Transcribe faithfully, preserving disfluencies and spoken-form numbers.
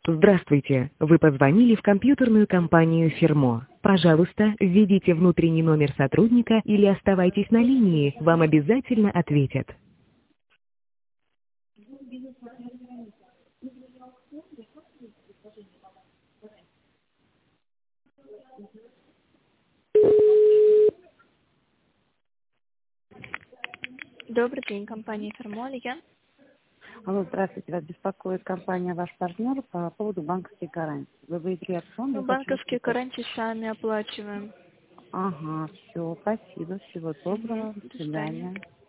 Здравствуйте, вы позвонили в компьютерную компанию «Фермо». Пожалуйста, введите внутренний номер сотрудника или оставайтесь на линии, вам обязательно ответят. Добрый день, компания «Фермо», Лия. Алло, здравствуйте. Вас беспокоит компания «Ваш партнер» по поводу банковских гарантий. Вы выиграли опцион, Мы я хочу банковские расписать. гарантии сами оплачиваем. Ага, все, спасибо, всего Мгм. доброго, до До свидания. свидания.